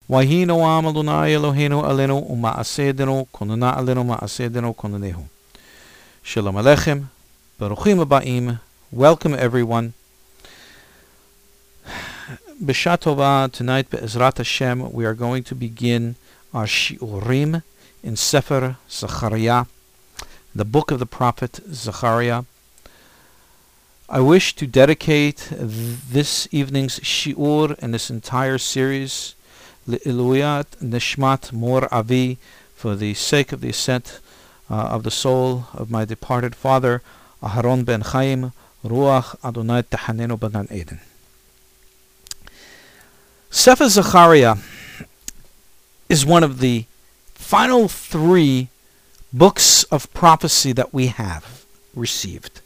Wahi noam Adonai Eloheinu alenu uma'asedenu konuna alenu ma'asedenu konunehu. Shalom Aleichem, Baruchim Aba'im, welcome everyone. B'Shah Tova, tonight Be'ezrat Hashem, we are going to begin our Shiurim in Sefer Zechariah, the book of the prophet Zechariah. I wish to dedicate this evening's Shiur and this entire series Le'iluyat Nishmat Mor Avi, for the sake of the ascent of the soul of my departed father, Aharon ben Chaim, Ruach Adonai Tahanenu Bagan Eden. Sefer Zechariah is one of the final three books of prophecy that we have received.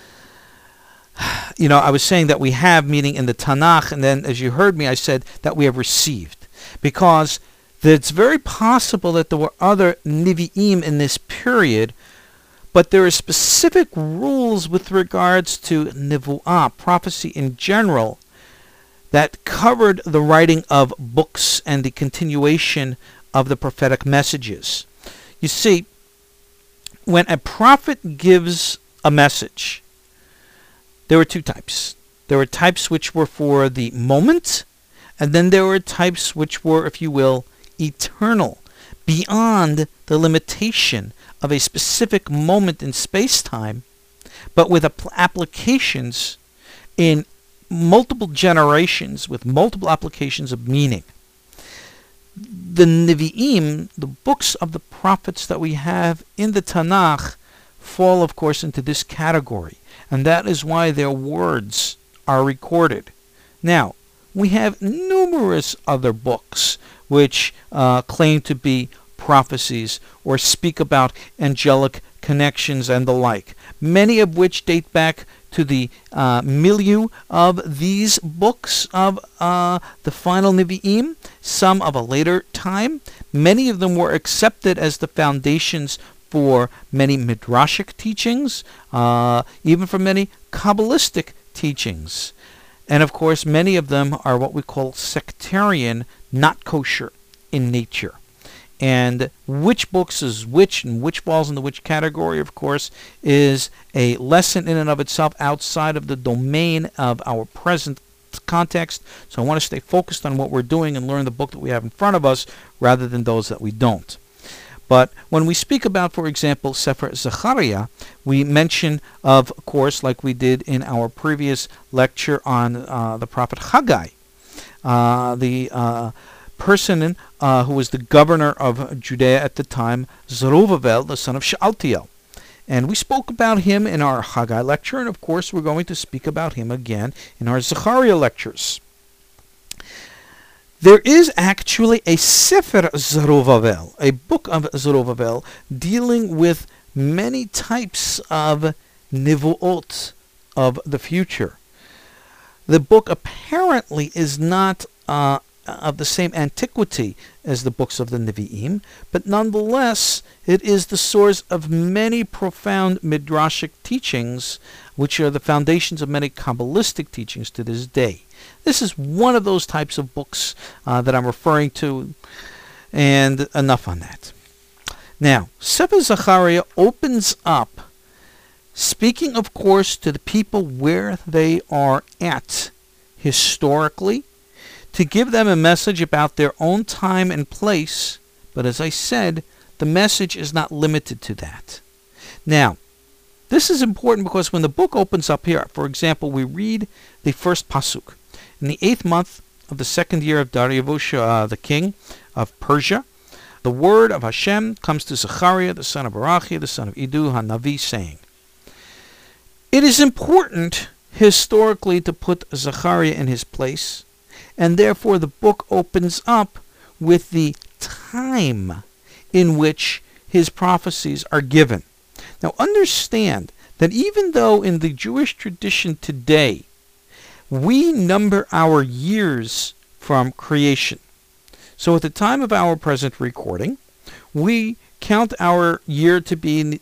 You know, I was saying that we have, meaning in the Tanakh, and then as you heard me, I said that we have received. Because it's very possible that there were other Nevi'im in this period, but there are specific rules with regards to Nevu'ah, prophecy in general, that covered the writing of books and the continuation of the prophetic messages. You see, when a prophet gives a message, there were two types. There were types which were for the moment, and then there were types which were, if you will, eternal, beyond the limitation of a specific moment in space-time, but with applications in multiple generations, with multiple applications of meaning. The Nevi'im, the books of the prophets that we have in the Tanakh, fall, of course, into this category, and that is why their words are recorded. Now, we have numerous other books which claim to be prophecies or speak about angelic connections and the like, many of which date back to the milieu of these books of the final Nevi'im, some of a later time. Many of them were accepted as the foundations for many midrashic teachings, even for many Kabbalistic teachings. And of course, many of them are what we call sectarian, not kosher in nature. And which books is which and which falls into which category, of course, is a lesson in and of itself outside of the domain of our present context. So I want to stay focused on what we're doing and learn the book that we have in front of us rather than those that we don't. But when we speak about, for example, Sefer Zechariah, we mention, of course, like we did in our previous lecture on the prophet Haggai, the person who was the governor of Judea at the time, Zerubbabel, the son of Shealtiel. And we spoke about him in our Haggai lecture, and of course we're going to speak about him again in our Zechariah lectures. There is actually a Sefer Zerubbabel, a book of Zerubbabel, dealing with many types of Nevu'ot of the future. The book apparently is not of the same antiquity as the books of the Nevi'im, but nonetheless it is the source of many profound midrashic teachings, which are the foundations of many Kabbalistic teachings to this day. This is one of those types of books that I'm referring to, and enough on that. Now, Sefer Zechariah opens up, speaking, of course, to the people where they are at historically, to give them a message about their own time and place, but as I said, the message is not limited to that. Now, this is important because when the book opens up here, for example, we read the first pasuk. In the 8th month of the 2nd year of Dariush, the king of Persia, the word of Hashem comes to Zechariah, the son of Barachiah, the son of Iddu, Hanavi, saying, it is important historically to put Zechariah in his place, and therefore the book opens up with the time in which his prophecies are given. Now understand that even though in the Jewish tradition today we number our years from creation, so at the time of our present recording, we count our year to be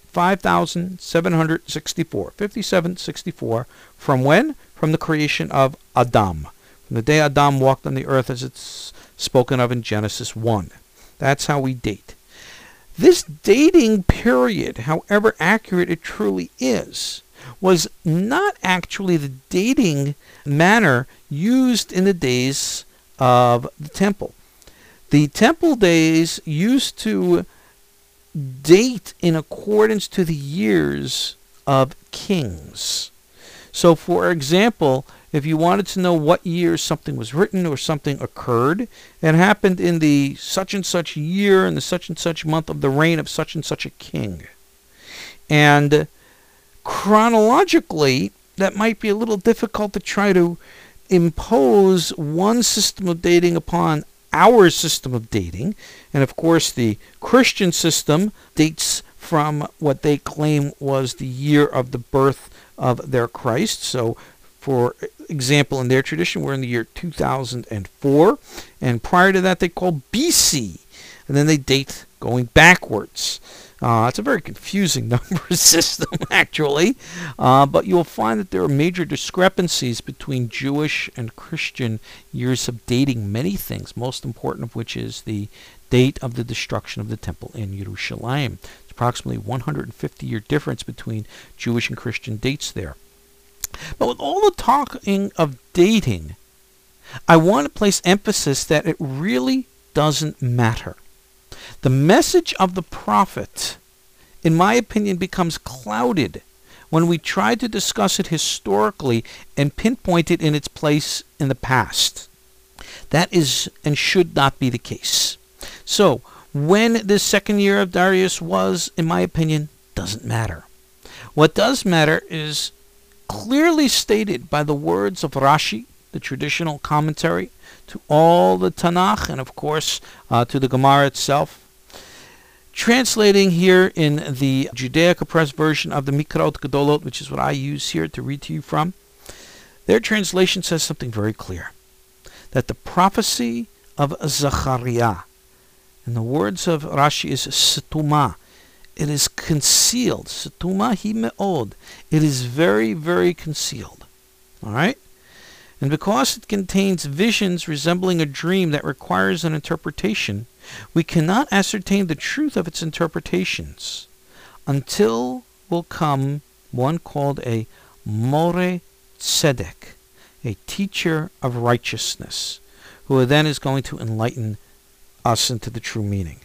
5,764, 5764, from when? From the creation of Adam, from the day Adam walked on the earth as it's spoken of in Genesis 1. That's how we date. This dating period, however accurate it truly is, was not actually the dating manner used in the days of the temple. The temple days used to date in accordance to the years of kings. So, for example, if you wanted to know what year something was written or something occurred, it happened in the such and such year in the such and such month of the reign of such and such a king. And chronologically, that might be a little difficult to try to impose one system of dating upon our system of dating. And of course, the Christian system dates from what they claim was the year of the birth of their Christ. So, for example, in their tradition, we're in the year 2004. And prior to that, they call BC. And then they date going backwards. It's a very confusing number system, actually. But you'll find that there are major discrepancies between Jewish and Christian years of dating many things, most important of which is the date of the destruction of the temple in Yerushalayim. It's approximately 150-year difference between Jewish and Christian dates there. But with all the talking of dating, I want to place emphasis that it really doesn't matter. The message of the prophet, in my opinion, becomes clouded when we try to discuss it historically and pinpoint it in its place in the past. That is and should not be the case. So, when this second year of Darius was, in my opinion, doesn't matter. What does matter is clearly stated by the words of Rashi, the traditional commentary to all the Tanakh, and of course to the Gemara itself. Translating here in the Judaica Press version of the Mikraot Gedolot, which is what I use here to read to you from, their translation says something very clear. That the prophecy of Zechariah, in the words of Rashi, is Setuma. It is concealed. Setuma hi me'od. It is very, very concealed. All right? And because it contains visions resembling a dream that requires an interpretation, we cannot ascertain the truth of its interpretations until will come one called a More Tzedek, a teacher of righteousness, who then is going to enlighten us into the true meaning.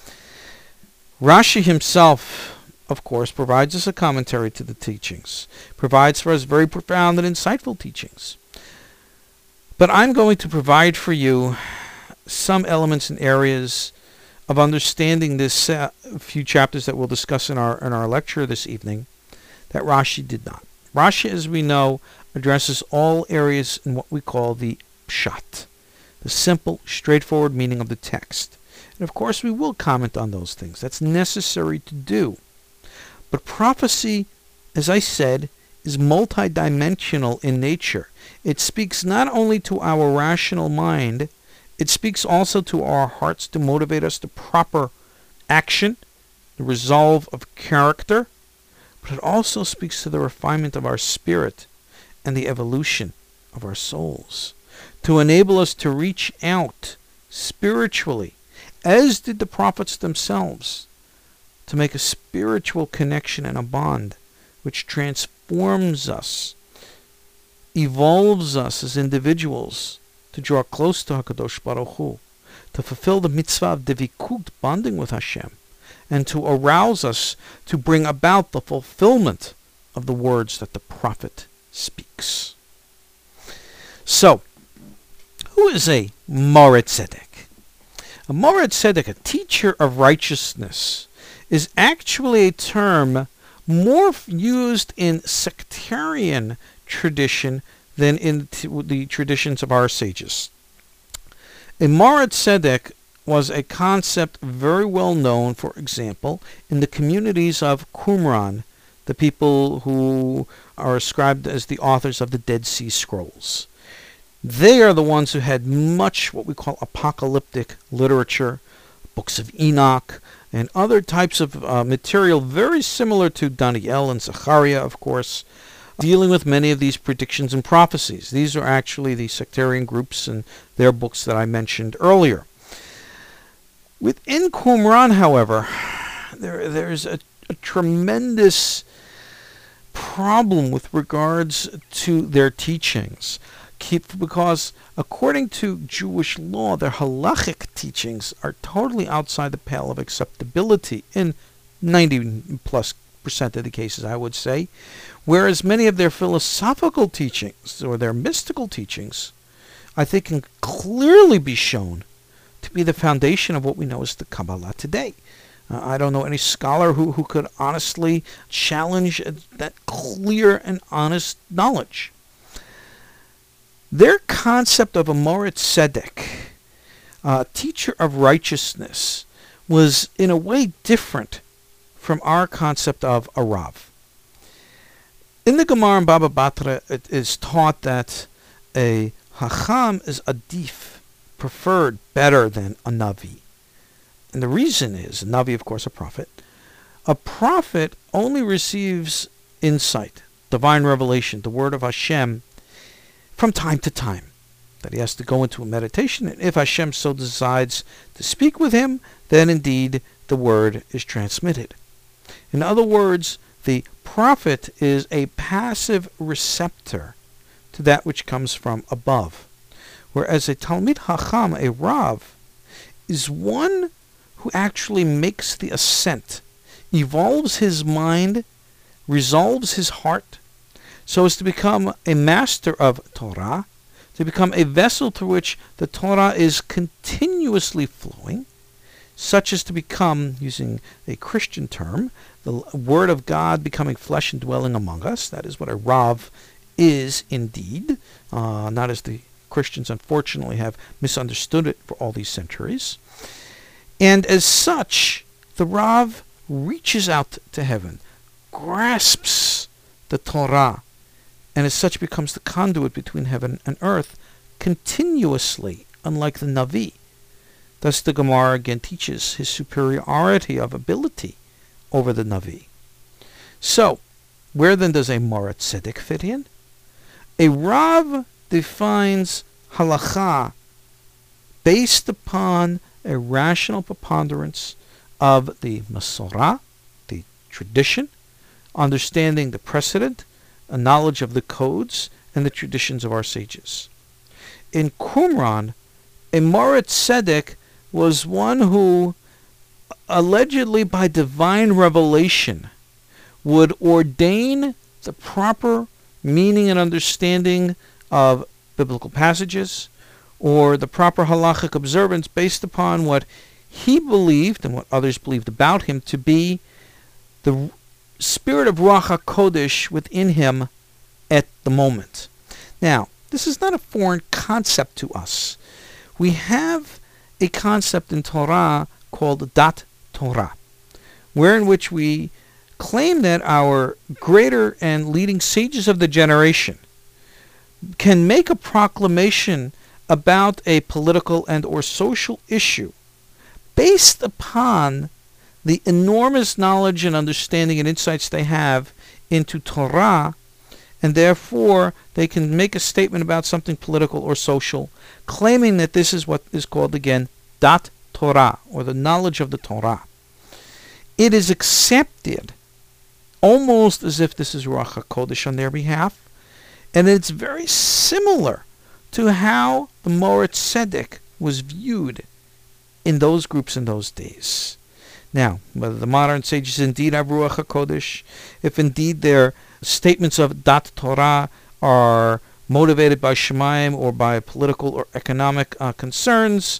Rashi himself, of course, provides us a commentary to the teachings, provides for us very profound and insightful teachings. But I'm going to provide for you some elements and areas of understanding this few chapters that we'll discuss in our lecture this evening that Rashi did not. Rashi, as we know, addresses all areas in what we call the pshat, the simple, straightforward meaning of the text. And of course, we will comment on those things. That's necessary to do. But prophecy, as I said, is multidimensional in nature. It speaks not only to our rational mind, it speaks also to our hearts to motivate us to proper action, the resolve of character, but it also speaks to the refinement of our spirit and the evolution of our souls, to enable us to reach out spiritually, as did the prophets themselves, to make a spiritual connection and a bond which transforms us, evolves us as individuals to draw close to HaKadosh Baruch Hu, to fulfill the mitzvah of devikut, bonding with Hashem, and to arouse us to bring about the fulfillment of the words that the prophet speaks. So, who is a More Tzedek? A More Tzedek, a teacher of righteousness, is actually a term more used in sectarian tradition than in the traditions of our sages. A More Tzedek was a concept very well known, for example, in the communities of Qumran, the people who are ascribed as the authors of the Dead Sea Scrolls. They are the ones who had much what we call apocalyptic literature, books of Enoch, and other types of material very similar to Daniel and Zechariah, of course, dealing with many of these predictions and prophecies. These are actually the sectarian groups and their books that I mentioned earlier. Within Qumran, however, there's a tremendous problem with regards to their teachings, because according to Jewish law, their halachic teachings are totally outside the pale of acceptability in 90+% of the cases, I would say, whereas many of their philosophical teachings or their mystical teachings, I think, can clearly be shown to be the foundation of what we know as the Kabbalah today. I don't know any scholar who could honestly challenge that clear and honest knowledge. Their concept of a Moritz Tzedek, teacher of righteousness, was in a way different from our concept of a Rav. In the Gemara in Baba Batra, it is taught that a Hacham is adif, preferred, better than a Navi. And the reason is, a Navi, of course, a prophet. A prophet only receives insight, divine revelation, the word of Hashem, from time to time. That he has to go into a meditation, and if Hashem so decides to speak with him, then indeed the word is transmitted. In other words, the prophet is a passive receptor to that which comes from above. Whereas a Talmid Hacham, a Rav, is one who actually makes the ascent, evolves his mind, resolves his heart, so as to become a master of Torah, to become a vessel through which the Torah is continuously flowing, such as to become, using a Christian term, the Word of God becoming flesh and dwelling among us. That is what a Rav is indeed, not as the Christians unfortunately have misunderstood it for all these centuries. And as such, the Rav reaches out to heaven, grasps the Torah, and as such becomes the conduit between heaven and earth continuously, unlike the Navi. Thus the Gemara again teaches his superiority of ability over the Navi. So, where then does a Moritz Tzedek fit in? A Rav defines halacha based upon a rational preponderance of the Masorah, the tradition, understanding the precedent, a knowledge of the codes and the traditions of our sages. In Qumran, a Moritz Tzedek was one who, allegedly by divine revelation, would ordain the proper meaning and understanding of biblical passages, or the proper halachic observance based upon what he believed and what others believed about him to be the spirit of Ruach HaKodesh within him at the moment. Now, this is not a foreign concept to us. We have a concept in Torah called Dat Torah, wherein which we claim that our greater and leading sages of the generation can make a proclamation about a political and or social issue based upon the enormous knowledge and understanding and insights they have into Torah, and therefore they can make a statement about something political or social, claiming that this is what is called again Dat Torah, or the knowledge of the Torah. It is accepted almost as if this is Ruach HaKodesh on their behalf, and it's very similar to how the Moritz Tzedek was viewed in those groups in those days. Now, whether the modern sages indeed have Ruach HaKodesh, if indeed their statements of Dat Torah are motivated by Shemaim or by political or economic concerns,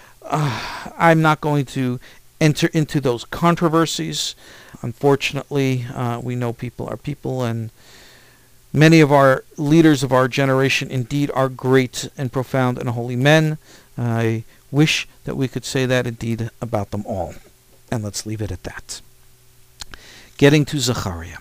I'm not going to enter into those controversies. Unfortunately, we know people are people, and many of our leaders of our generation indeed are great and profound and holy men. I wish that we could say that indeed about them all. And let's leave it at that. Getting to Zechariah.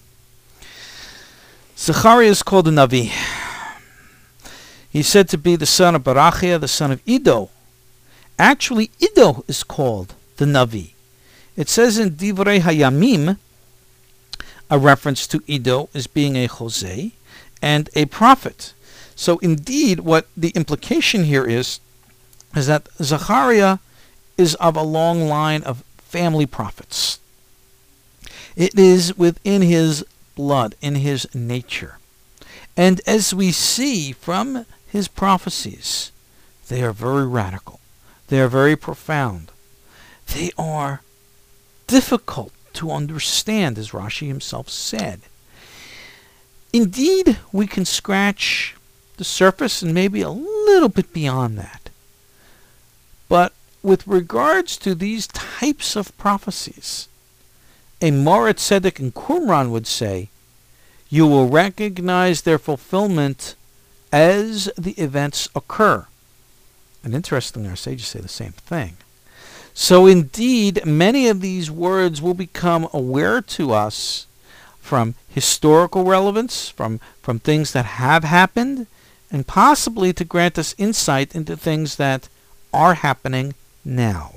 Zechariah is called a Navi. He's said to be the son of Barachiah, the son of Iddo. Actually, Iddo is called the Navi. It says in Divrei Hayamim, a reference to Iddo as being a Jose and a prophet. So indeed, what the implication here is that Zechariah is of a long line of family prophets. It is within his blood, in his nature. And as we see from his prophecies, they are very radical. They are very profound. They are difficult to understand, as Rashi himself said. Indeed, we can scratch the surface and maybe a little bit beyond that. But with regards to these types of prophecies, a Moritz Tzedek and Qumran would say, you will recognize their fulfillment as the events occur. And interestingly, our sages say the same thing. So indeed, many of these words will become aware to us from historical relevance, from things that have happened, and possibly to grant us insight into things that are happening now.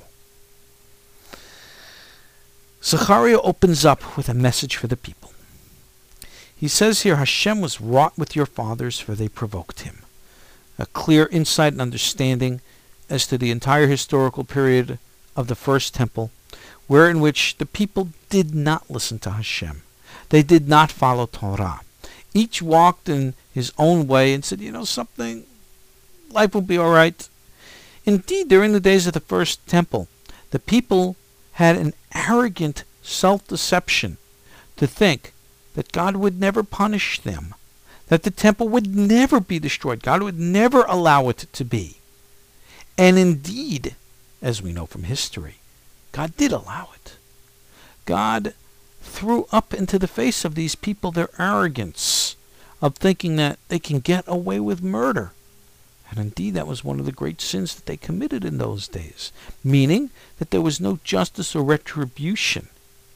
Zechariah opens up with a message for the people. He says here, Hashem was wroth with your fathers, for they provoked him. A clear insight and understanding as to the entire historical period of the first temple, in which the people did not listen to Hashem. They did not follow Torah. Each walked in his own way and said, something, life will be all right. Indeed, during the days of the first temple, the people had an arrogant self-deception to think that God would never punish them, that the temple would never be destroyed. God would never allow it to be. And indeed, as we know from history, God did allow it. God threw up into the face of these people their arrogance of thinking that they can get away with murder. And indeed, that was one of the great sins that they committed in those days, meaning that there was no justice or retribution.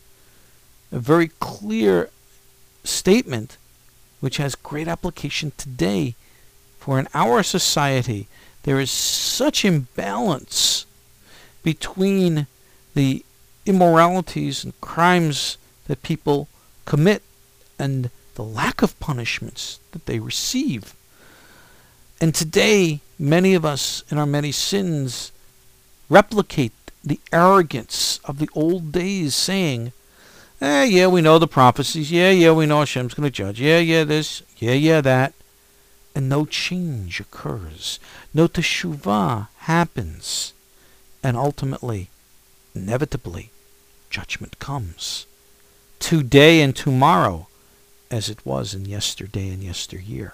A very clear statement which has great application today, for in our society there is such imbalance between the immoralities and crimes that people commit and the lack of punishments that they receive. And today, many of us in our many sins replicate the arrogance of the old days, saying, yeah, we know the prophecies. Yeah, we know Hashem's going to judge. Yeah, this. Yeah, that. And no change occurs. No teshuvah happens. And ultimately, inevitably, judgment comes. Today and tomorrow, as it was in yesterday and yesteryear.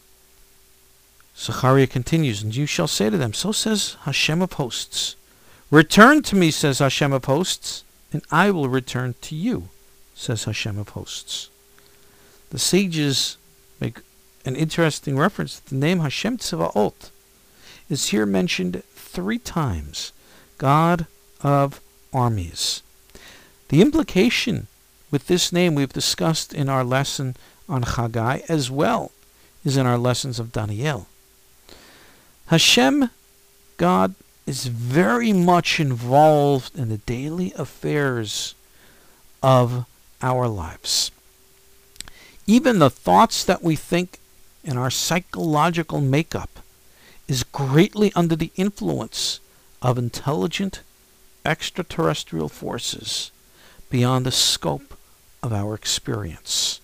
Zechariah continues, and you shall say to them, so says Hashem of hosts. Return to me, says Hashem of hosts, and I will return to you, says Hashem of hosts. The sages make an interesting reference. The name Hashem Tzevaot is here mentioned 3 times. God of armies. The implication with this name we've discussed in our lesson on Chagai, as well as in our lessons of Daniel. Hashem, God, is very much involved in the daily affairs of our lives. Even the thoughts that we think in our psychological makeup is greatly under the influence of intelligent extraterrestrial forces beyond the scope of our experience.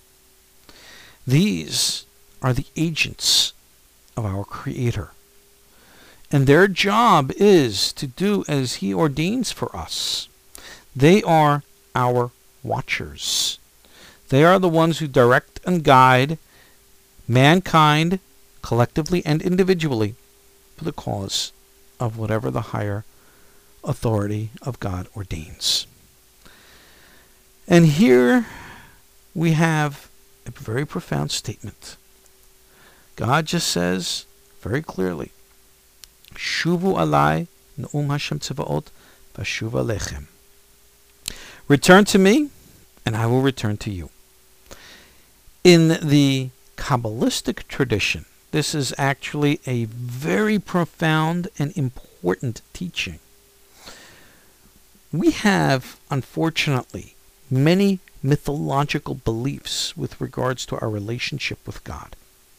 These are the agents of our Creator. And their job is to do as He ordains for us. They are our watchers. They are the ones who direct and guide mankind, collectively and individually, for the cause of whatever the higher authority of God ordains. And here we have a very profound statement. God just says very clearly, Shuvu alai Ne'um Hashem Tzevaot v'shuva lechem. Return to me, and I will return to you. In the Kabbalistic tradition, this is actually a very profound and important teaching. We have, unfortunately, many mythological beliefs with regards to our relationship with God.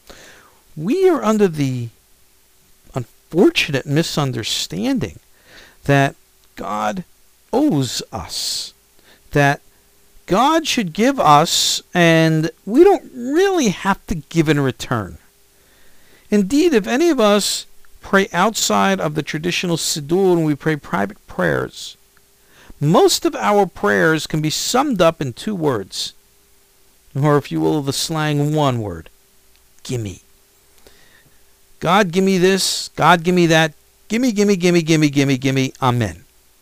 We are under the unfortunate misunderstanding that God owes us, that God should give us, and we don't really have to give in return. Indeed, if any of us pray outside of the traditional siddur and we pray private prayers, most of our prayers can be summed up in 2 words, or if you will, the slang 1 word: gimme. God, give me this. God, give me that. Gimme, gimme, gimme, gimme, gimme, gimme. Amen.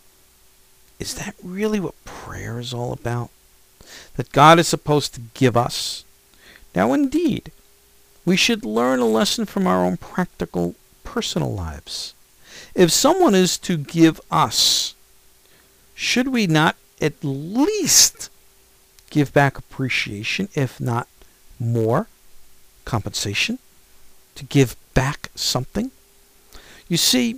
Is that really what prayer is all about? That God is supposed to give us? Now, indeed, we should learn a lesson from our own practical, personal lives. If someone is to give us, should we not at least give back appreciation, if not more compensation, to give back something? You see,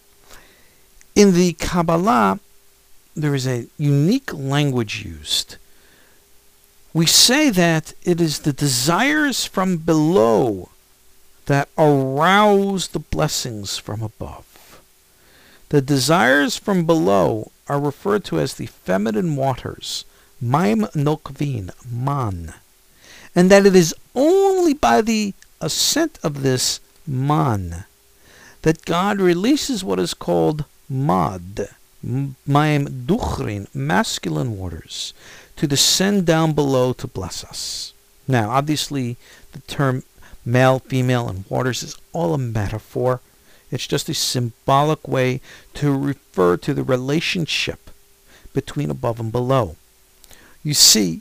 in the Kabbalah, there is a unique language used. We say that it is the desires from below that arouse the blessings from above. The desires from below are referred to as the feminine waters, Maim Nokvin, Man, and that it is only by the ascent of this Man that God releases what is called Mad, Maim Duchrin, masculine waters, to descend down below to bless us. Now, obviously, the term male, female, and waters is all a metaphor. It's just a symbolic way to refer to the relationship between above and below. You see,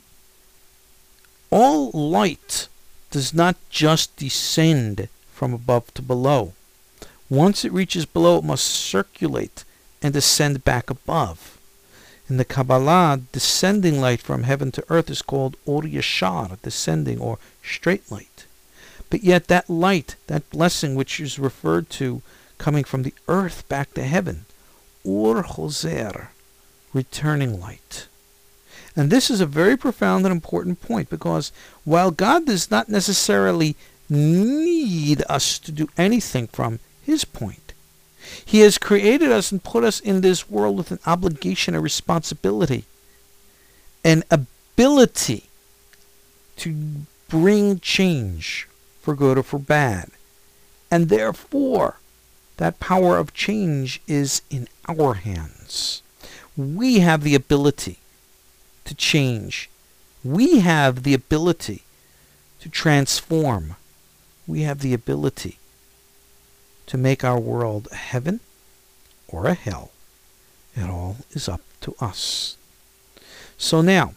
all light does not just descend from above to below. Once it reaches below, it must circulate and descend back above. In the Kabbalah, descending light from heaven to earth is called Or Yashar, descending or straight light. But yet that light, that blessing which is referred to coming from the earth back to heaven, Or Hoser, returning light. And this is a very profound and important point, because while God does not necessarily need us to do anything from His point, He has created us and put us in this world with an obligation, a responsibility, an ability to bring change for good or for bad. And therefore, that power of change is in our hands. We have the ability to change. We have the ability to transform. We have the ability to make our world a heaven or a hell. It all is up to us. So now,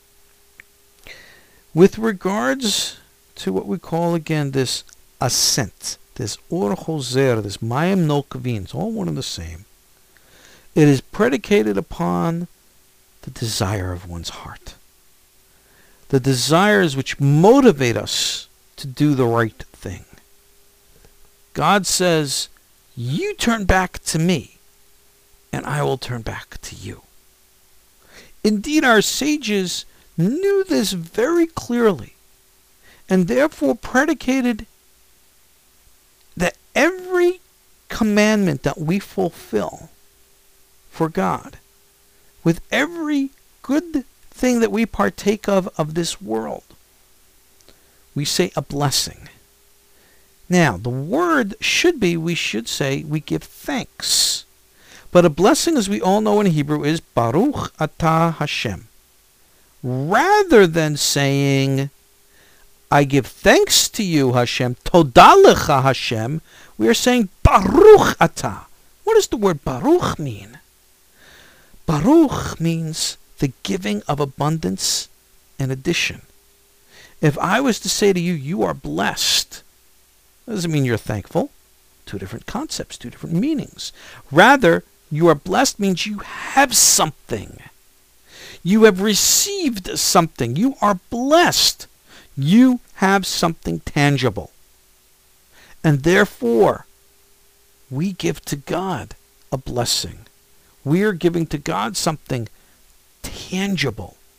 with regards to what we call again this ascent, this Or Hoser, this Mayim Nokvin, it's all one and the same. It is predicated upon the desire of one's heart. The desires which motivate us to do the right thing. God says, you turn back to me, and I will turn back to you. Indeed, our sages knew this very clearly, and therefore predicated that every commandment that we fulfill for God, with every good thing that we partake of this world, we say a blessing. Now, the word should be, we should say, we give thanks. But a blessing, as we all know in Hebrew, is Baruch Atah Hashem. Rather than saying, I give thanks to you, Hashem, Todah Lecha Hashem, we are saying Baruch Atah. What does the word Baruch mean? Baruch means the giving of abundance and addition. If I was to say to you, you are blessed, that doesn't mean you're thankful. 2 different concepts, 2 different meanings. Rather, you are blessed means you have something. You have received something. You are blessed. You have something tangible. And therefore, we give to God a blessing. We are giving to God something tangible,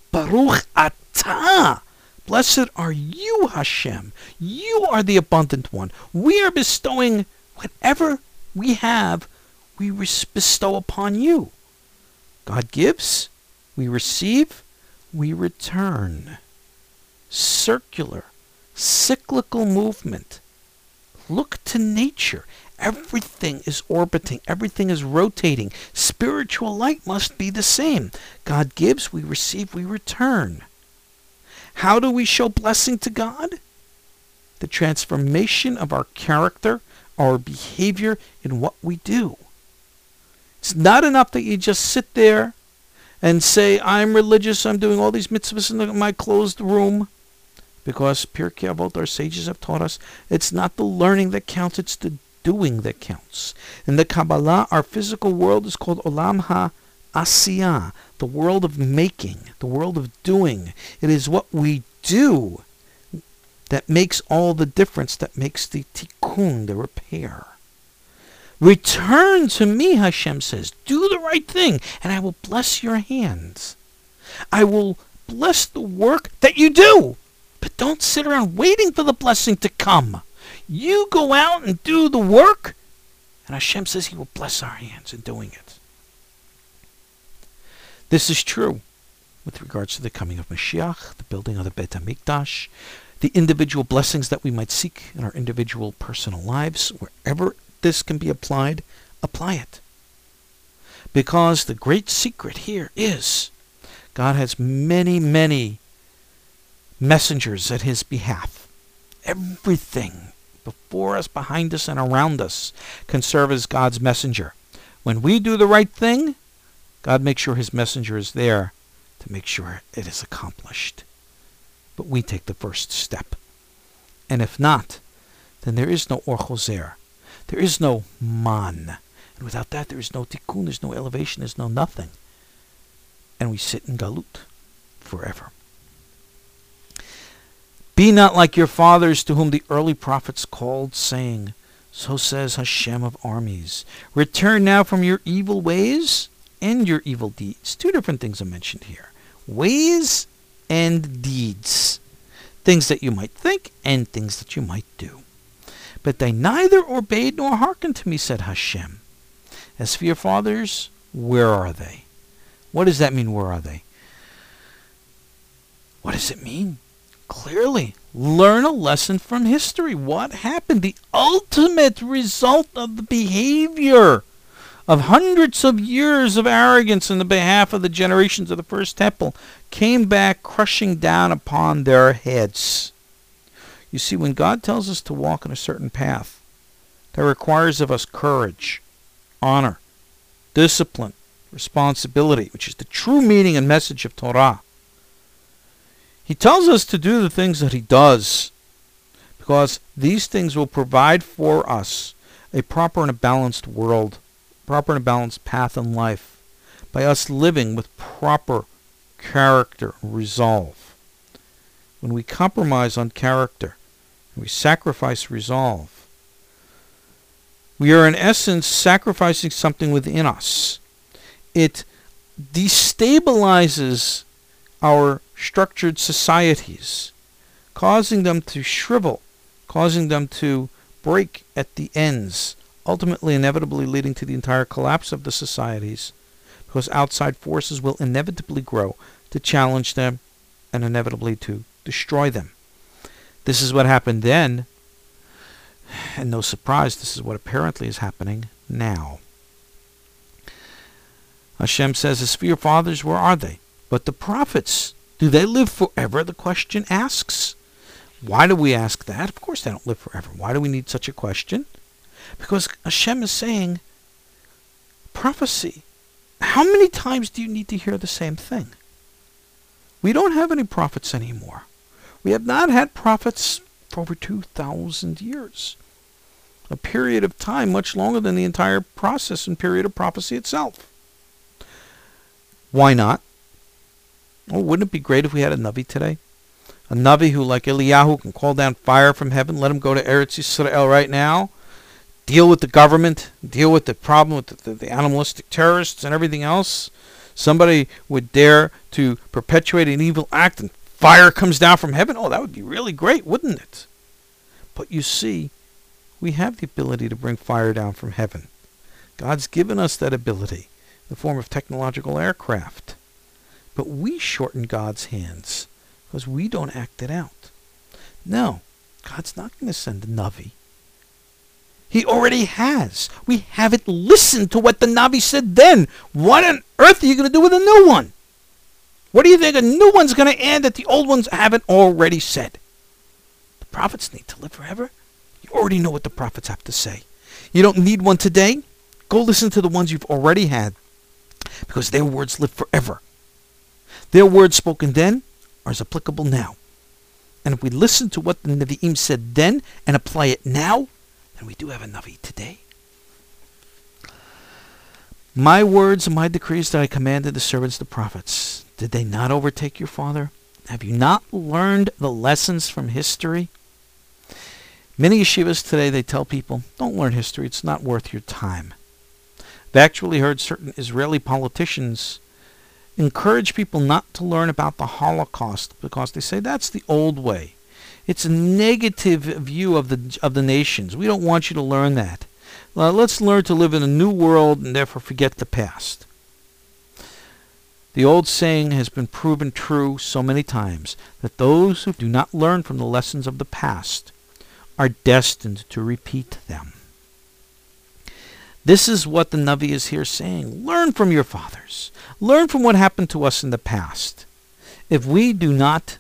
Baruch atah. Blessed are you, Hashem. You are the abundant one. We are bestowing whatever we have, we bestow upon you. God gives, we receive, we return. Circular, cyclical movement. Look to nature. Everything is orbiting. Everything is rotating. Spiritual light must be the same. God gives, we receive, we return. How do we show blessing to God? The transformation of our character, our behavior in what we do. It's not enough that you just sit there and say, I'm religious, I'm doing all these mitzvahs in my closed room. Because Pirkei Avot, our sages have taught us, it's not the learning that counts, it's the doing that counts. In the Kabbalah, our physical world is called Olam HaAsiyah, the world of making, the world of doing. It is what we do that makes all the difference, that makes the tikkun, the repair. Return to me, Hashem says. Do the right thing, and I will bless your hands. I will bless the work that you do. But don't sit around waiting for the blessing to come. You go out and do the work, and Hashem says He will bless our hands in doing it. This is true with regards to the coming of Mashiach, the building of the Beit HaMikdash, the individual blessings that we might seek in our individual personal lives. Wherever this can be applied, apply it. Because the great secret here is God has many, many messengers at His behalf. Everything before us, behind us, and around us can serve as God's messenger. When we do the right thing, God makes sure His messenger is there to make sure it is accomplished. But we take the first step. And if not, then there is no Or Choser. There is no man. And without that, there is no tikkun, there's no elevation, there's no nothing. And we sit in galut forever. Be not like your fathers, to whom the early prophets called, saying, so says Hashem of armies, return now from your evil ways and your evil deeds. Two different things are mentioned here. Ways and deeds. Things that you might think and things that you might do. But they neither obeyed nor hearkened to me, said Hashem. As for your fathers, where are they? What does that mean, where are they? What does it mean? Clearly, learn a lesson from history. What happened? The ultimate result of the behavior of hundreds of years of arrogance in the behalf of the generations of the first temple came back crushing down upon their heads. You see, when God tells us to walk in a certain path, that requires of us courage, honor, discipline, responsibility, which is the true meaning and message of Torah. He tells us to do the things that He does, because these things will provide for us a proper and a balanced world, proper and a balanced path in life, by us living with proper character and resolve. When we compromise on character, and we sacrifice resolve, we are in essence sacrificing something within us. It destabilizes our structured societies, causing them to shrivel, causing them to break at the ends, ultimately inevitably leading to the entire collapse of the societies, because outside forces will inevitably grow to challenge them and inevitably to destroy them. This is what happened then, and no surprise, this is what apparently is happening now. Hashem says, as for your fathers, where are they? But the prophets, do they live forever? The question asks. Why do we ask that? Of course they don't live forever. Why do we need such a question? Because Hashem is saying, prophecy, how many times do you need to hear the same thing? We don't have any prophets anymore. We have not had prophets for over 2,000 years. A period of time much longer than the entire process and period of prophecy itself. Why not? Oh, wouldn't it be great if we had a Navi today? A Navi who, like Eliyahu, can call down fire from heaven, let him go to Eretz Yisrael right now, deal with the government, deal with the problem with the animalistic terrorists and everything else, somebody would dare to perpetuate an evil act and fire comes down from heaven, oh, that would be really great, wouldn't it? But you see, we have the ability to bring fire down from heaven. God's given us that ability in the form of technological aircraft. But we shorten God's hands because we don't act it out. No, God's not going to send a Navi. He already has. We haven't listened to what the Navi said then. What on earth are you going to do with a new one? What do you think a new one's going to add that the old ones haven't already said? The prophets need to live forever. You already know what the prophets have to say. You don't need one today. Go listen to the ones you've already had, because their words live forever. Their words spoken then are as applicable now. And if we listen to what the Nevi'im said then and apply it now, then we do have a Navi today. My words and my decrees that I commanded the servants, the prophets, did they not overtake your father? Have you not learned the lessons from history? Many yeshivas today, they tell people, don't learn history, it's not worth your time. I've actually heard certain Israeli politicians encourage people not to learn about the Holocaust because they say that's the old way. It's a negative view of the nations. We don't want you to learn that. Let's learn to live in a new world and therefore forget the past. The old saying has been proven true so many times that those who do not learn from the lessons of the past are destined to repeat them. This is what the Navi is here saying. Learn from your fathers. Learn from what happened to us in the past. If we do not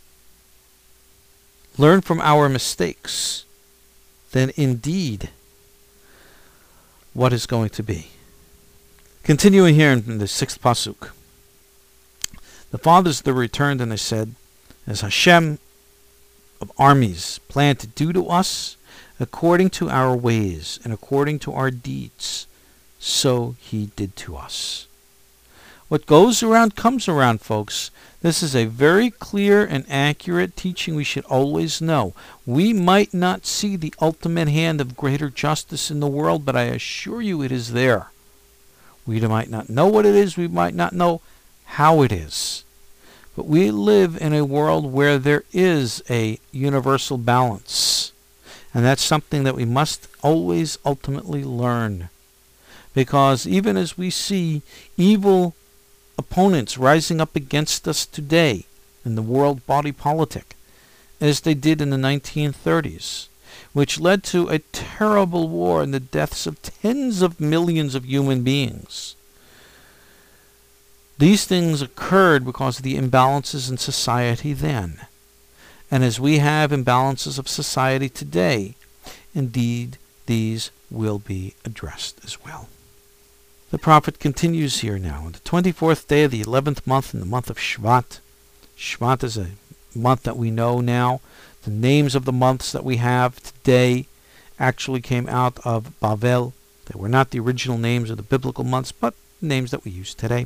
learn from our mistakes, then indeed, what is going to be? Continuing here in the 6th pasuk. The fathers that returned and they said, as Hashem of armies planned to do to us, according to our ways and according to our deeds, so he did to us. What goes around comes around, folks. This is a very clear and accurate teaching we should always know. We might not see the ultimate hand of greater justice in the world, but I assure you it is there. We might not know what it is, we might not know how it is. But we live in a world where there is a universal balance. And that's something that we must always ultimately learn. Because even as we see evil opponents rising up against us today in the world body politic, as they did in the 1930s, which led to a terrible war and the deaths of tens of millions of human beings. These things occurred because of the imbalances in society then. And as we have imbalances of society today, indeed, these will be addressed as well. The prophet continues here now. On the 24th day of the 11th month in the month of Shvat. Shvat is a month that we know now. The names of the months that we have today actually came out of Bavel. They were not the original names of the biblical months, but names that we use today.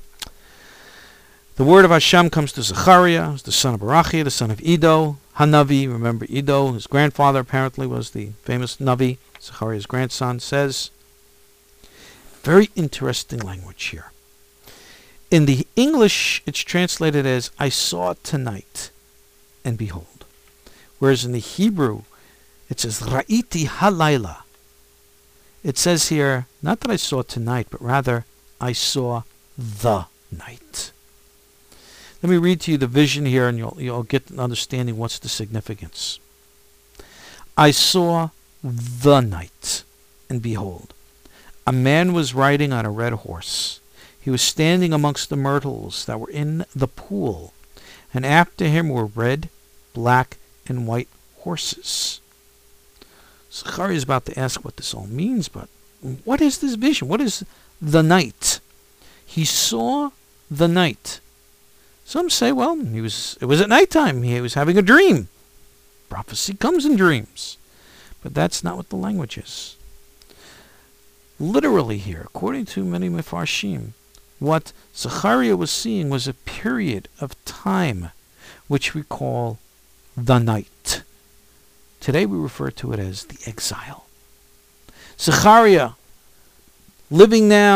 The word of Hashem comes to Zechariah, the son of Barachia, the son of Iddo, Hanavi. Remember Iddo, his grandfather apparently was the famous Navi. Zechariah's grandson says, very interesting language here. In the English, it's translated as, I saw it tonight, and behold. Whereas in the Hebrew, it says, Ra'iti halayla. It says here, not that I saw it tonight, but rather, I saw the night. Let me read to you the vision here, and you'll get an understanding what's the significance. I saw the night, and behold, a man was riding on a red horse. He was standing amongst the myrtles that were in the pool, and after him were red, black, and white horses. Zechariah is about to ask what this all means, but what is this vision? What is the night? He saw the night. Some say, well, it was at nighttime. He was having a dream. Prophecy comes in dreams. But that's not what the language is. Literally here, according to many Mefarshim, what Zechariah was seeing was a period of time which we call the night. Today we refer to it as the exile. Zechariah, living now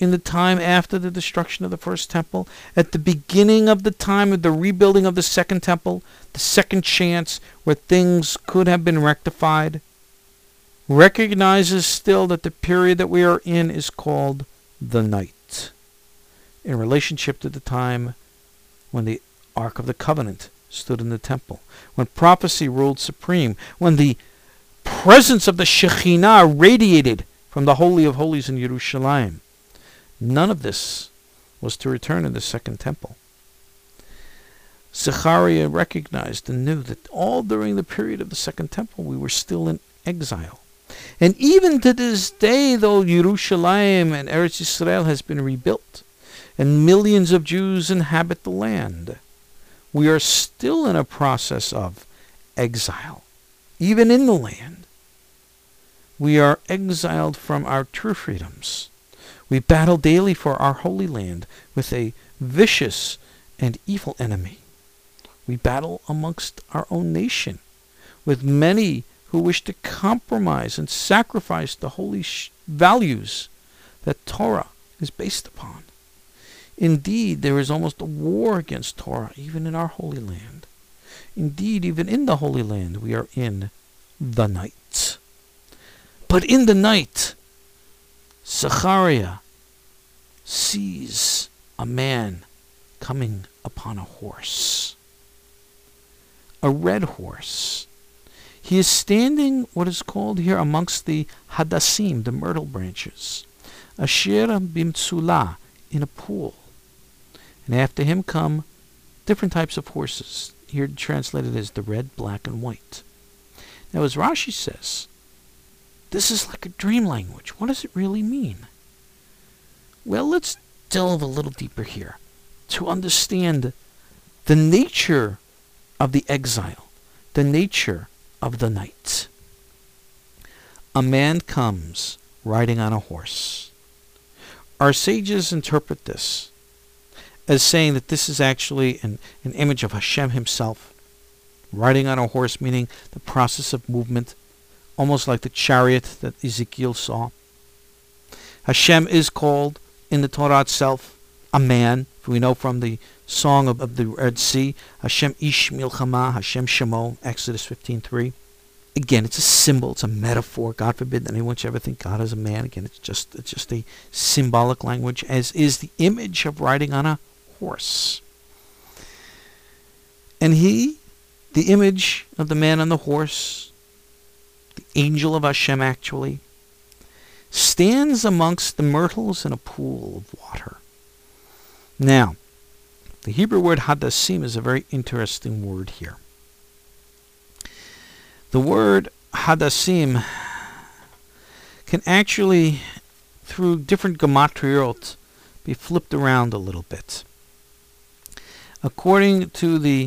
in the time after the destruction of the first temple, at the beginning of the time of the rebuilding of the second temple, the second chance where things could have been rectified, recognizes still that the period that we are in is called the night, in relationship to the time when the Ark of the Covenant stood in the temple, when prophecy ruled supreme, when the presence of the Shekhinah radiated from the Holy of Holies in Yerushalayim. None of this was to return in the second temple. Zechariah recognized and knew that all during the period of the second temple we were still in exile. And even to this day, though Yerushalayim and Eretz Yisrael has been rebuilt, and millions of Jews inhabit the land, we are still in a process of exile. Even in the land, we are exiled from our true freedoms. We battle daily for our holy land with a vicious and evil enemy. We battle amongst our own nation with many who wish to compromise and sacrifice the holy values that Torah is based upon. Indeed, there is almost a war against Torah, even in our Holy Land. Indeed, even in the Holy Land, we are in the night. But in the night, Zechariah sees a man coming upon a horse, a red horse. He is standing, what is called here, amongst the hadassim, the myrtle branches, asher bimtzulah, in a pool. And after him come different types of horses, here translated as the red, black, and white. Now, as Rashi says, this is like a dream language. What does it really mean? Well, let's delve a little deeper here to understand the nature of the exile, the nature of the night. A man comes riding on a horse. Our sages interpret this as saying that this is actually an image of Hashem himself, riding on a horse, meaning the process of movement, almost like the chariot that Ezekiel saw. Hashem is called in the Torah itself a man. We know from the song of the Red Sea, Hashem Ish Milchama, Hashem Shemo, Exodus 15:3. Again, it's a symbol, it's a metaphor. God forbid that anyone should ever think God is a man. Again, it's just a symbolic language, as is the image of riding on a horse. And he, the image of the man on the horse, the angel of Hashem actually, stands amongst the myrtles in a pool of water. Now, the Hebrew word hadassim is a very interesting word here. The word hadassim can actually, through different gematriot, be flipped around a little bit. According to the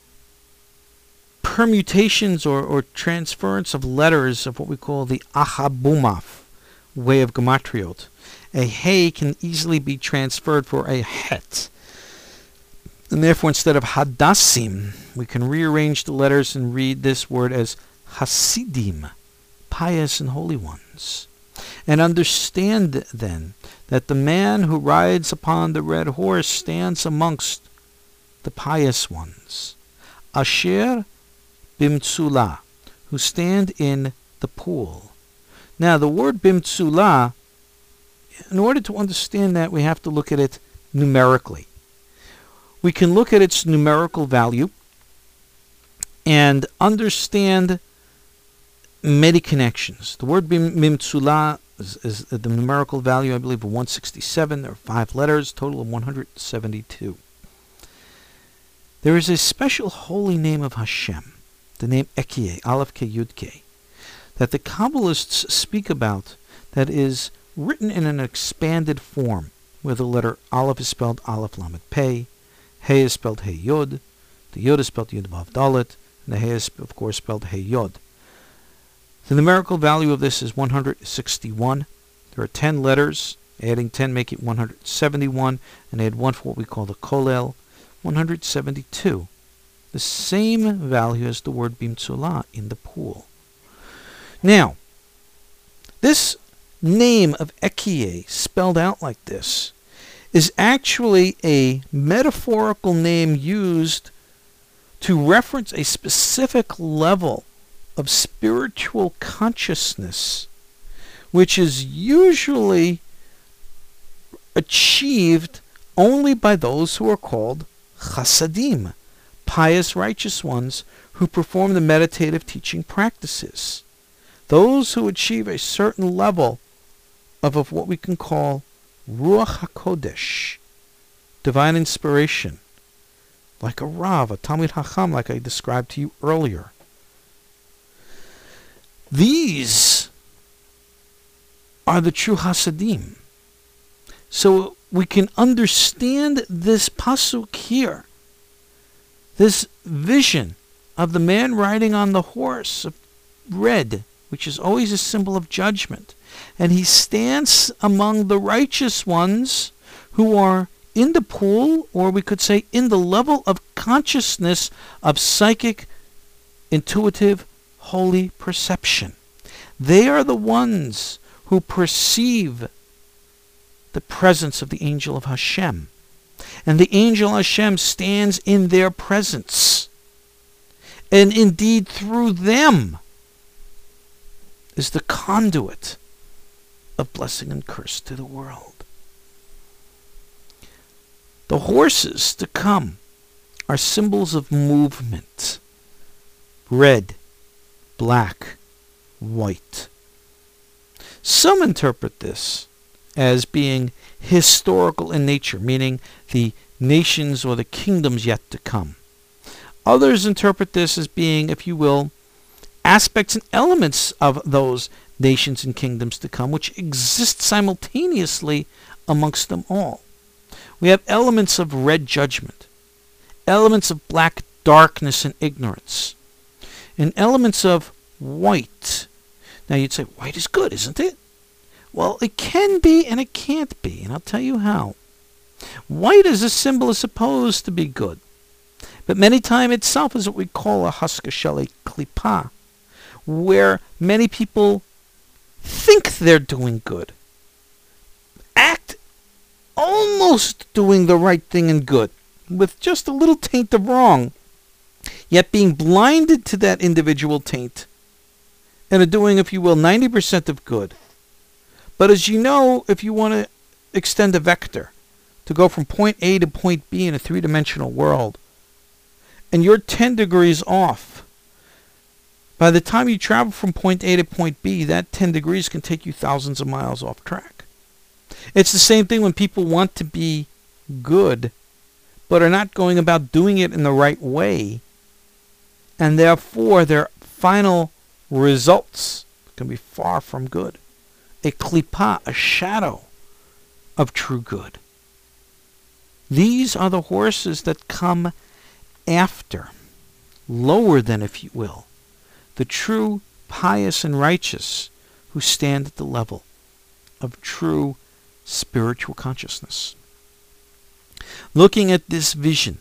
permutations or transference of letters of what we call the achabumaf way of gematriot, a hey can easily be transferred for a het. And therefore, instead of hadassim, we can rearrange the letters and read this word as hasidim, pious and holy ones. And understand then that the man who rides upon the red horse stands amongst the pious ones, asher bimtzulah, who stand in the pool. Now, the word bimtzulah, in order to understand that, we have to look at it numerically. We can look at its numerical value and understand many connections. The word bimtzulah is the numerical value, I believe, of 167. There are 5 letters, total of 172. There is a special holy name of Hashem, the name Ekyeh, Aleph Ke Yud Ke, that the Kabbalists speak about, that is written in an expanded form, where the letter Aleph is spelled Aleph Lamed Pei, Hey is spelled Hey Yod, the Yod is spelled Yud Vav Dalet, and the Hey is, of course, spelled Hey Yod. The numerical value of this is 161. There are 10 letters. Adding 10 make it 171, and add 1 for what we call the Kolel, 172. The same value as the word bimtzulah in the pool. Now, this name of Ekie, spelled out like this, is actually a metaphorical name used to reference a specific level of spiritual consciousness, which is usually achieved only by those who are called chasadim, pious righteous ones who perform the meditative teaching practices. Those who achieve a certain level of what we can call Ruach HaKodesh, divine inspiration, like a Rav, a Talmid Hacham, like I described to you earlier. These are the true Hasidim. So we can understand this pasuk here, this vision of the man riding on the horse of red, which is always a symbol of judgment. And he stands among the righteous ones who are in the pool, or we could say in the level of consciousness of psychic, intuitive, holy perception. They are the ones who perceive the presence of the angel of Hashem. And the angel Hashem stands in their presence. And indeed through them is the conduit of blessing and curse to the world. The horses to come are symbols of movement. Red, black, white. Some interpret this as being historical in nature, meaning the nations or the kingdoms yet to come. Others interpret this as being, if you will, aspects and elements of those nations and kingdoms to come, which exist simultaneously amongst them all. We have elements of red judgment, elements of black darkness and ignorance, and elements of white. Now you'd say, white is good, isn't it? Well, it can be and it can't be, and I'll tell you how. White as a symbol is supposed to be good, but many times itself is what we call a haskashel, a klipa, where many people think they're doing good, act almost doing the right thing and good, with just a little taint of wrong, yet being blinded to that individual taint, and are doing, if you will, 90% of good. But as you know, if you want to extend a vector to go from point A to point B in a three-dimensional world, and you're 10 degrees off, by the time you travel from point A to point B, that 10 degrees can take you thousands of miles off track. It's the same thing when people want to be good, but are not going about doing it in the right way, and therefore their final results can be far from good. A klipa, a shadow of true good. These are the horses that come after, lower than, if you will, the true pious and righteous who stand at the level of true spiritual consciousness. Looking at this vision,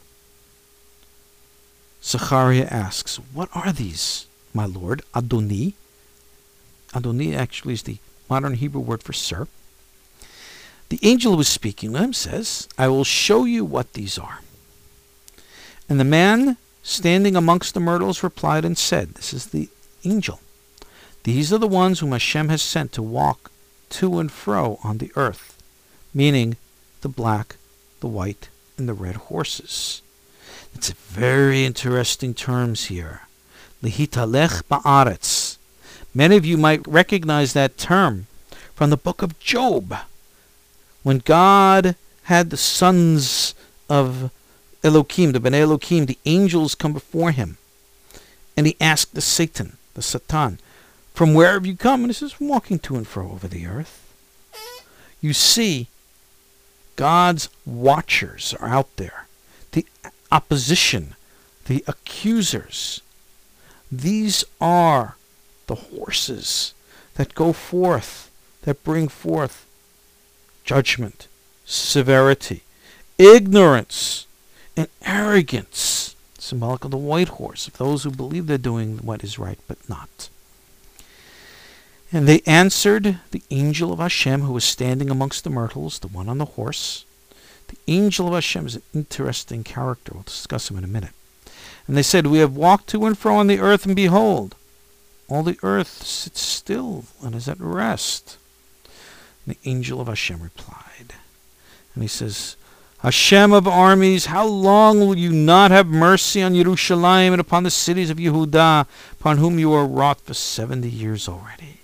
Zechariah asks, what are these, my Lord? Adoni. Adoni actually is the modern Hebrew word for sir. The angel who was speaking with him says, I will show you what these are. And the man standing amongst the myrtles replied and said, this is the angel, these are the ones whom Hashem has sent to walk to and fro on the earth, meaning the black, the white, and the red horses. It's very interesting terms here. Lihitalech ba'aretz. Many of you might recognize that term from the book of Job, when God had the sons of Elohim, the Bnei Elohim, the angels come before him, and he asked the Satan, from where have you come? And he says, walking to and fro over the earth. You see, God's watchers are out there. The opposition, the accusers. These are the horses that go forth, that bring forth judgment, severity, ignorance, and arrogance. Symbolic of the white horse, of those who believe they're doing what is right but not. And they answered the angel of Hashem who was standing amongst the myrtles, the one on the horse. The angel of Hashem is an interesting character. We'll discuss him in a minute. And they said, we have walked to and fro on the earth, and behold, all the earth sits still and is at rest. And the angel of Hashem replied, and he says, Hashem of armies, how long will you not have mercy on Yerushalayim and upon the cities of Yehudah, upon whom you are wrought for 70 years already?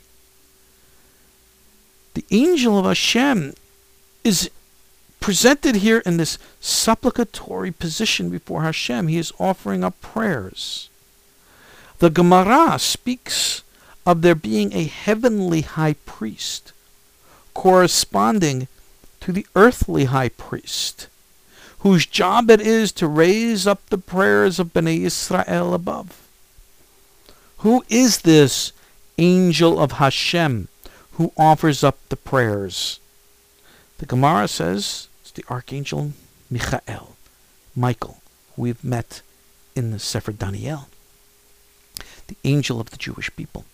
The angel of Hashem is presented here in this supplicatory position before Hashem. He is offering up prayers. The Gemara speaks of there being a heavenly high priest corresponding to the earthly high priest, whose job it is to raise up the prayers of Bnei Israel above. Who is this angel of Hashem who offers up the prayers? The Gemara says it's the archangel Michael, who we've met in the Sefer Daniel, the angel of the Jewish people.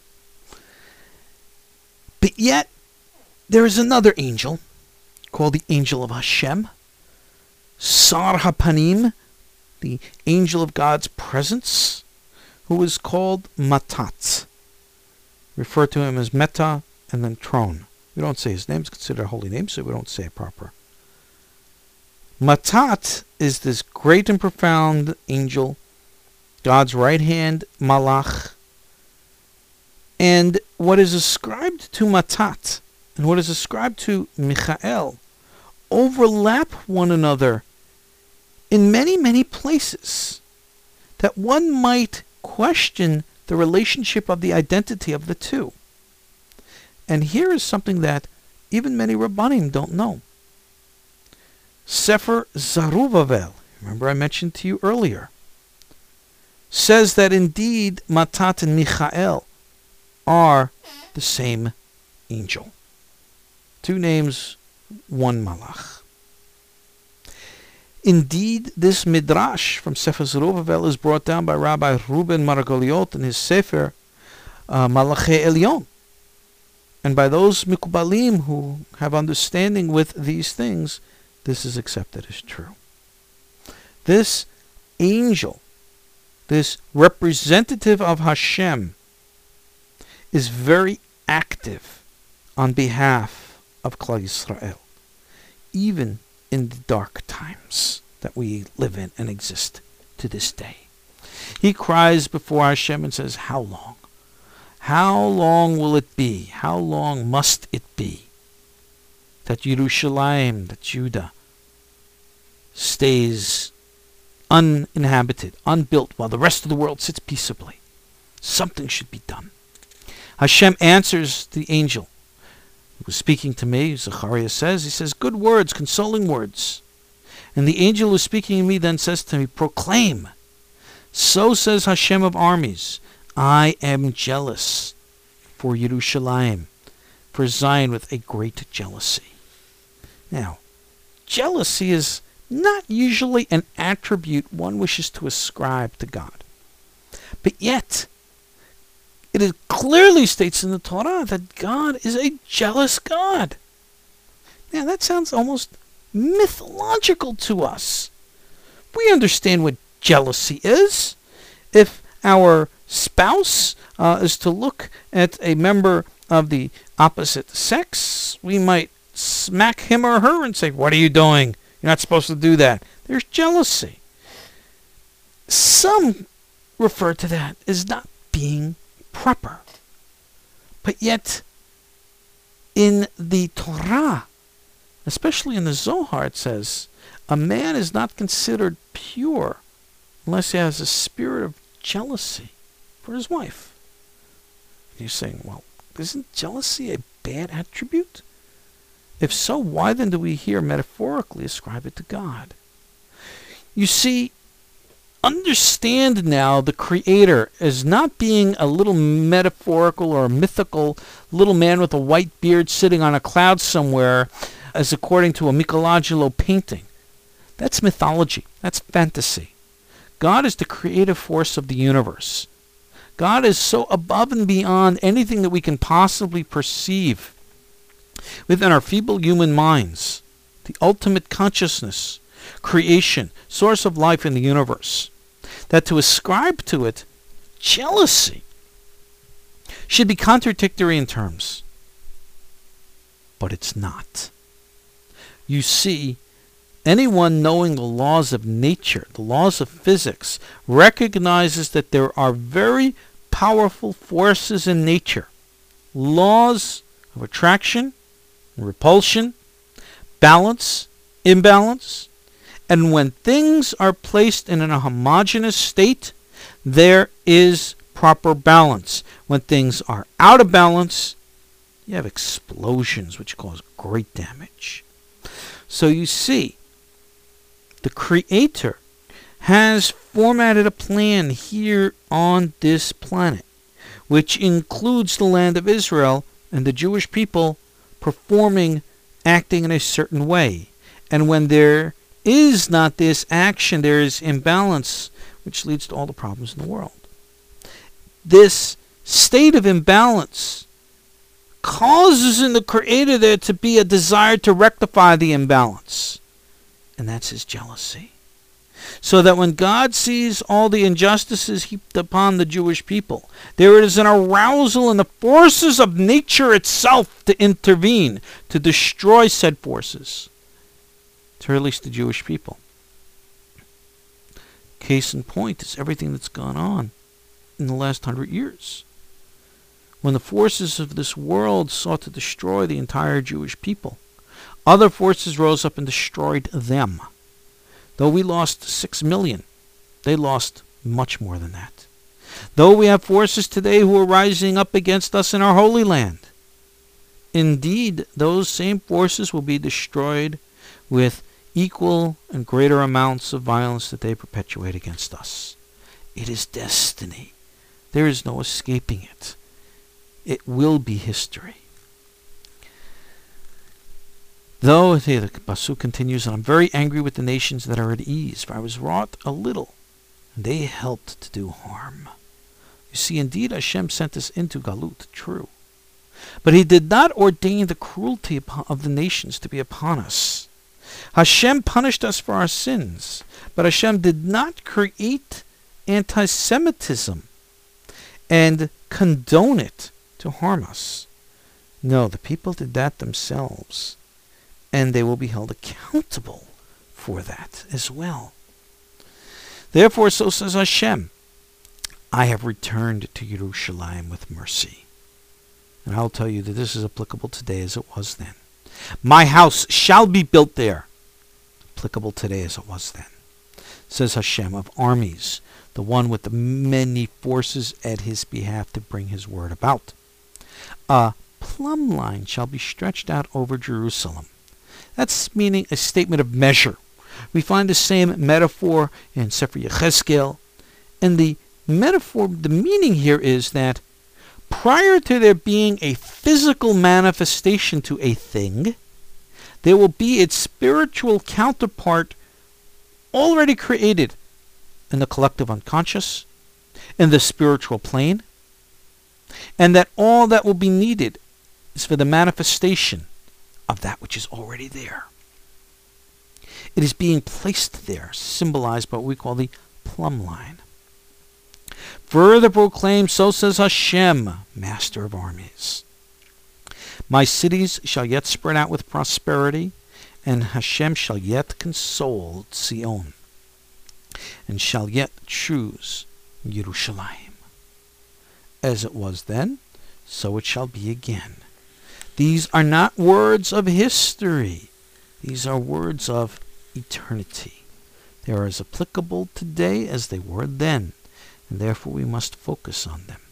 But yet, there is another angel called the angel of Hashem, Sar HaPanim, the angel of God's presence, who is called Matat. Refer to him as Meta and then Tron. We don't say his name. It's considered a holy name, so we don't say it proper. Matat is this great and profound angel, God's right hand Malach. And what is ascribed to Matat and what is ascribed to Michael overlap one another in many, many places, that one might question the relationship of the identity of the two. And here is something that even many Rabbanim don't know. Sefer Zerubbabel, remember I mentioned to you earlier, says that indeed Matat and Michael are the same angel. Two names, one Malach. Indeed, this midrash from Sefer Zerubbabel is brought down by Rabbi Reuben Margoliot in his Sefer Malachei Elyon. And by those Mikubalim who have understanding with these things, this is accepted as true. This angel, this representative of Hashem, is very active on behalf of Klal Yisrael, even in the dark times that we live in and exist to this day. He cries before Hashem and says, how long? How long will it be? How long must it be that Yerushalayim, that Judah, stays uninhabited, unbuilt, while the rest of the world sits peaceably? Something should be done. Hashem answers the angel who was speaking to me, Zechariah says, he says, good words, consoling words. And the angel who is speaking to me then says to me, proclaim. So says Hashem of armies, I am jealous for Yerushalayim, for Zion with a great jealousy. Now, jealousy is not usually an attribute one wishes to ascribe to God. But yet, it clearly states in the Torah that God is a jealous God. Now, that sounds almost mythological to us. We understand what jealousy is. If our spouse is to look at a member of the opposite sex, we might smack him or her and say, what are you doing? You're not supposed to do that. There's jealousy. Some refer to that as not being proper. But yet, in the Torah, especially in the Zohar, it says, a man is not considered pure unless he has a spirit of jealousy for his wife. And you're saying, well, isn't jealousy a bad attribute? If so, why then do we here metaphorically ascribe it to God? You see, understand now the Creator as not being a little metaphorical or mythical little man with a white beard sitting on a cloud somewhere, as according to a Michelangelo painting. That's mythology. That's fantasy. God is the creative force of the universe. God is so above and beyond anything that we can possibly perceive within our feeble human minds. The ultimate consciousness, creation, source of life in the universe, that to ascribe to it jealousy should be contradictory in terms. But it's not. You see, anyone knowing the laws of nature, the laws of physics, recognizes that there are very powerful forces in nature. Laws of attraction, repulsion, balance, imbalance. And when things are placed in a homogeneous state, there is proper balance. When things are out of balance, you have explosions which cause great damage. So you see, the Creator has formatted a plan here on this planet, which includes the land of Israel and the Jewish people performing, acting in a certain way. And when there is not this action, there is imbalance, which leads to all the problems in the world. This state of imbalance causes in the Creator there to be a desire to rectify the imbalance. And that's his jealousy. So that when God sees all the injustices heaped upon the Jewish people, there is an arousal in the forces of nature itself to intervene, to destroy said forces, to release the Jewish people. Case in point is everything that's gone on in the last 100 years. When the forces of this world sought to destroy the entire Jewish people, other forces rose up and destroyed them. Though we lost 6 million, they lost much more than that. Though we have forces today who are rising up against us in our Holy Land, indeed, those same forces will be destroyed with equal and greater amounts of violence that they perpetuate against us. It is destiny. There is no escaping it. It will be history. Though, the Pasuk continues, and I'm very angry with the nations that are at ease, for I was wrought a little, and they helped to do harm. You see, indeed Hashem sent us into Galut, true. But he did not ordain the cruelty of the nations to be upon us. Hashem punished us for our sins, but Hashem did not create anti-Semitism and condone it to harm us. No, the people did that themselves, and they will be held accountable for that as well. Therefore, so says Hashem, I have returned to Yerushalayim with mercy. And I'll tell you that this is applicable today as it was then. My house shall be built there. Applicable today as it was then. Says Hashem of armies, the one with the many forces at his behalf to bring his word about. A plumb line shall be stretched out over Jerusalem. That's meaning a statement of measure. We find the same metaphor in Sefer Yechezkel. And the metaphor, the meaning here is that prior to there being a physical manifestation to a thing, there will be its spiritual counterpart already created in the collective unconscious, in the spiritual plane, and that all that will be needed is for the manifestation of that which is already there. It is being placed there, symbolized by what we call the plumb line. Further proclaim, so says Hashem, Master of armies. My cities shall yet spread out with prosperity, and Hashem shall yet console Zion, and shall yet choose Yerushalayim. As it was then, so it shall be again. These are not words of history. These are words of eternity. They are as applicable today as they were then, and therefore we must focus on them.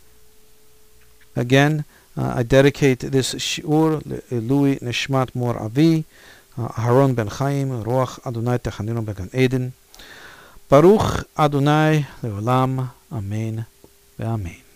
Again, I dedicate this shiur Lui Nishmat Mor Avi, Aharon ben Chaim, Ruach Adonai Techaninu Began Eden. Baruch Adonai Leolam. Amen. Amen.